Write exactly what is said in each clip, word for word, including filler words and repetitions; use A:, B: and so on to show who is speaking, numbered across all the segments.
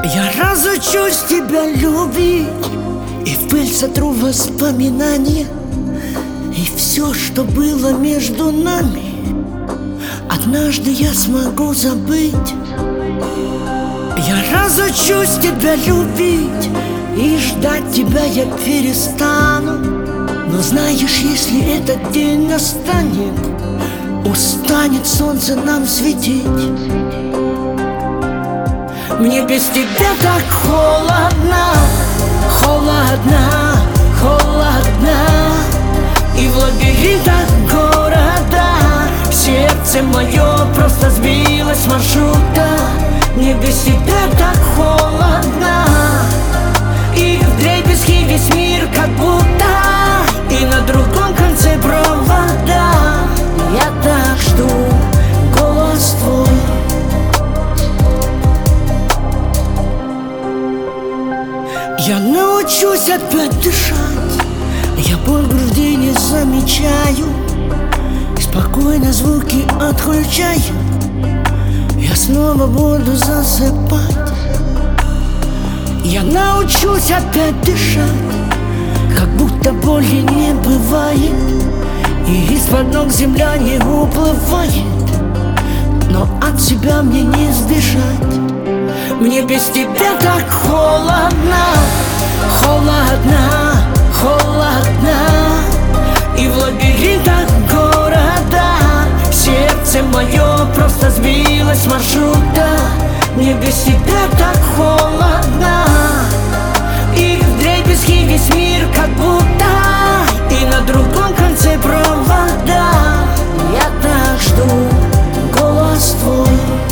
A: Я разучусь тебя любить, и в пыль сотру воспоминания, и все, что было между нами, однажды я смогу забыть. Я разучусь тебя любить, и ждать тебя я перестану. Но знаешь, если этот день настанет, устанет солнце нам светить. Мне без тебя так холодно, холодно, холодно. И в лабиринтах города сердце мое просто сбилось с маршрута. Мне без тебя так холодно, и вдребезги весь мир как будто, и на другом конце провода. Я так жду голос твой. Я научусь опять дышать, я боль в груди не замечаю, спокойно звуки отключаю. Я снова буду засыпать. Я научусь опять дышать, как будто боли не бывает, и из-под ног земля не уплывает. Но от себя мне не сбежать. Мне без тебя так холодно, холодно, холодно. И в лабиринтах города сердце мое просто сбилось с маршрута. Мне без тебя так холодно, и вдребезги весь мир как будто, и на другом конце провода. Я так жду голос твой.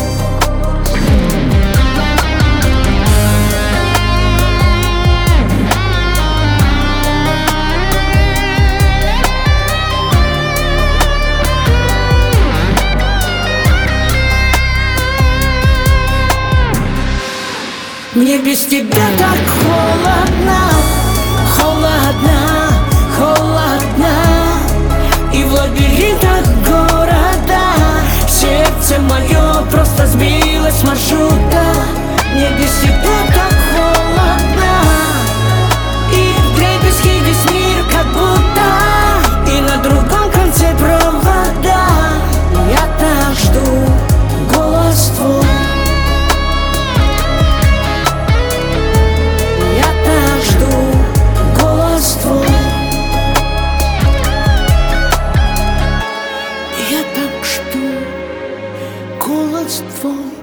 A: Мне без тебя так холодно, холодно, холодно. И в лабиринтах города сердце мое просто сбилось с маршрута. Мне без тебя так холодно, и вдребезги весь мир как будто, и на другом конце провода. Я так жду голос твой.
B: Голос твой.